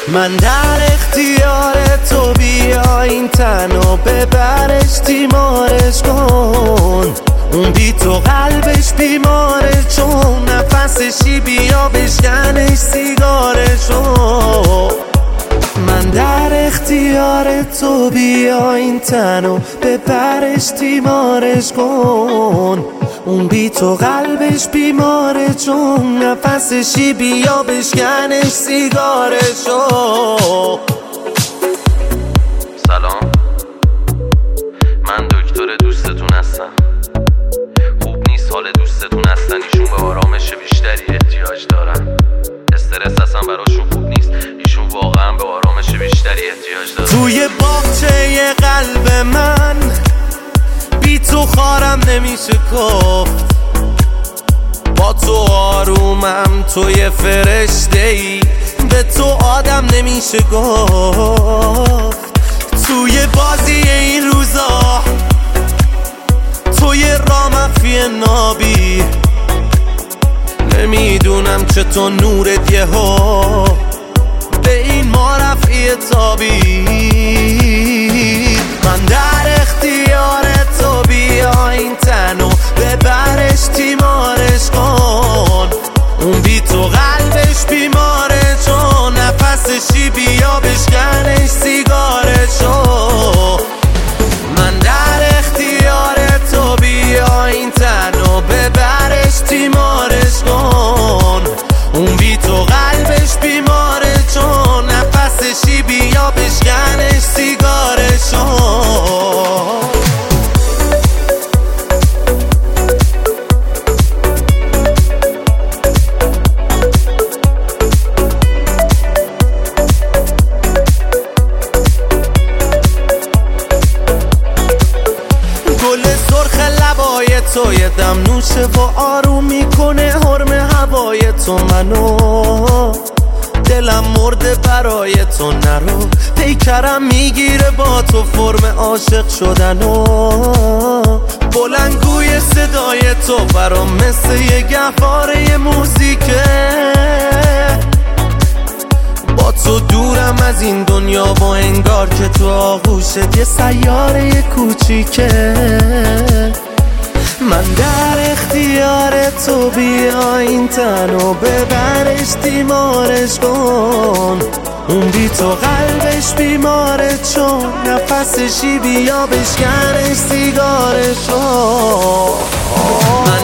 من در اختیار تو، بیا این تنو ببرش تیمارش کن. اون بی تو قلبش بیماره، چون نفسشی بیا بشکنش سیگارشو. من در اختیار تو، بیا این تنو ببرش تیمارش کن. اون بی تو قلبش بیماره، چون نفسشی بیا بشکنش سیگارشو. سلام، من دکتر دوستتون هستم. خوب نیست حال دوستتون هستن، ایشون به آرامش بیشتری احتیاج دارن. استرس اصلا براشون خوب نیست، ایشون واقعا به آرامش بیشتری احتیاج دارن. توی باغچه قلب من بی تو خارم نمیشه گفت. با تو آرومم، توی فرشته‌ای، به تو آدم نمیشه گفت. توی بازی این روزا، توی رامفی نابی، نمیدونم چطور نورت یهو به این ما رفعی تابی. من در اختیار تو، بیا این تنو ببرش تیمارش کن. اون بی تو قلبش بیماره، چون نفسشی بیا بشکنش سیگارشو. من در اختیار تو، بیا این تنو ببرش تیمارش کن. اون بی تو قلبش بیماره، چون نفسشی بیا بشکنش سیگارشو. گل سرخ لبای تو یه دم نوشه و آروم میکنه حرم هوای تو منو. دلم مرده برای تو، نرو پیکرم میگیره با تو فرم عاشق شدنو. بلندگوی صدای تو برام مثل یه گهواره موزیکه. با تو دورم از این دنیا و انگار که تو آغوشت یه سیاره کوچیکه. من در اختیار تو، بیا این تنو ببرش تیمارش کن. اون بی تو قلبش بیماره، چون نفسشی بیا بشکنش سیگارشو. من